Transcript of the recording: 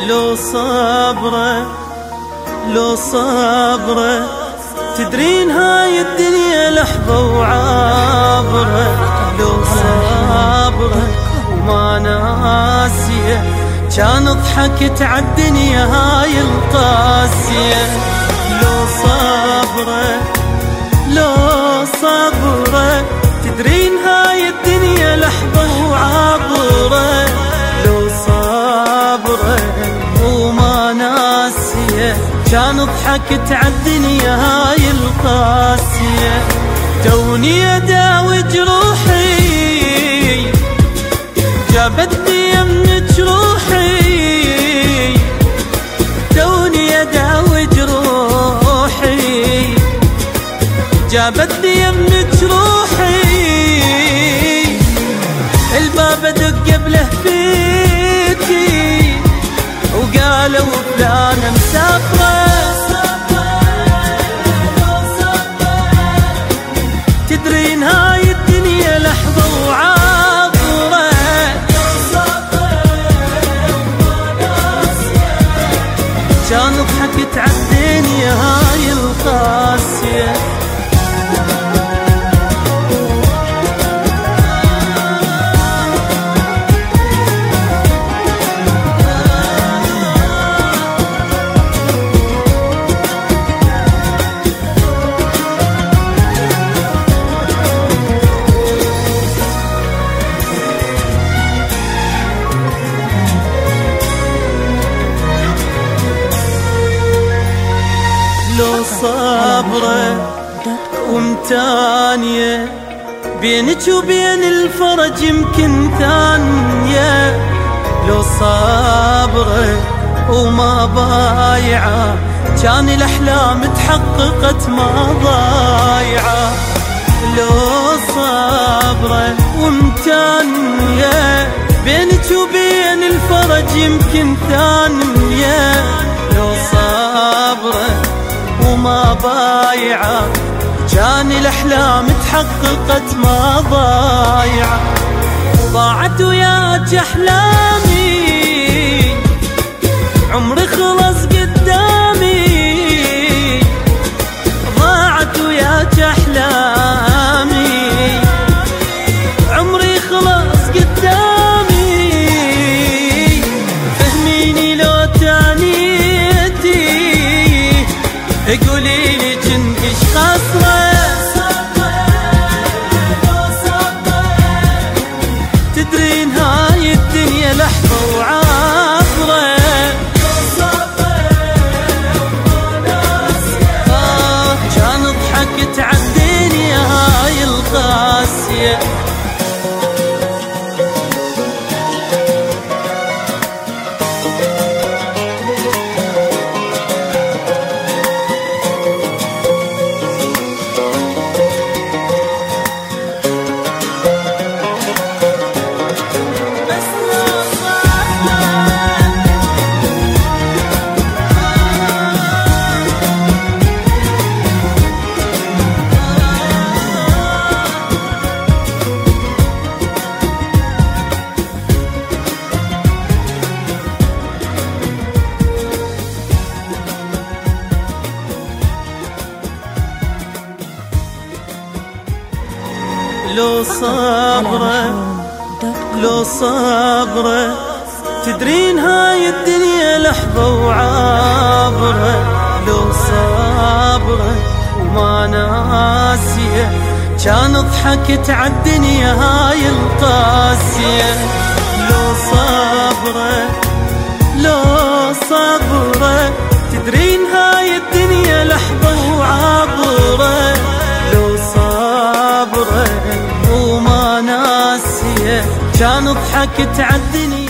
لو صبره لو صبره تدرين هاي الدنيا لحظة وعابرة. لو صبره وما ناسيه كان ضحكت عالدنيا هاي القاسية. لو صبره لو صبره تدرين هاي الدنيا لحظة وعابرة. لو صبره وما ناسيه كان ضحكت عالدنيا هاي القاسية. توني اداوي جروحي جابتني يمك روحي. توني اداوي جروحي جابتني يمك روحي. الباب ادق قبله بيتي وقالوا فلانة مسافرة. تدرين هاي الدنيا لحظة وعابرة. كان ضحكت عالدنيا هاي القاسية. لو صبره ومتانية بينك وبين الفرج يمكن ثانية. لو صبره وما بايعة كان الأحلام تحققت ما ضايعة. لو صبره ومتانية بينك وبين الفرج يمكن ثانية. لو صبره وما بايعة كان الأحلام تحققت ما ضايعة. ضاعت وياك أحلامي عمري خلص قدامي. ضاعت وياك أحلامي عمري خلص قدامي. فهميني لو تانيتي قولي لي كنت ايش خسرة. تدرين هاي الدنيا لحظة وعابرة. كان ضحكت عالدنيا هاي القاسية. لو صبره لو صبره تدرين هاي الدنيا لحظة وعابرة. لو صبره وما ناسيه كان ضحكت عالدنيا هاي القاسية. لو صبره لو صبره تدرين هاي الدنيا لحظة وعابرة. لو صبره وما ناسيه كان ضحكت عالدنيا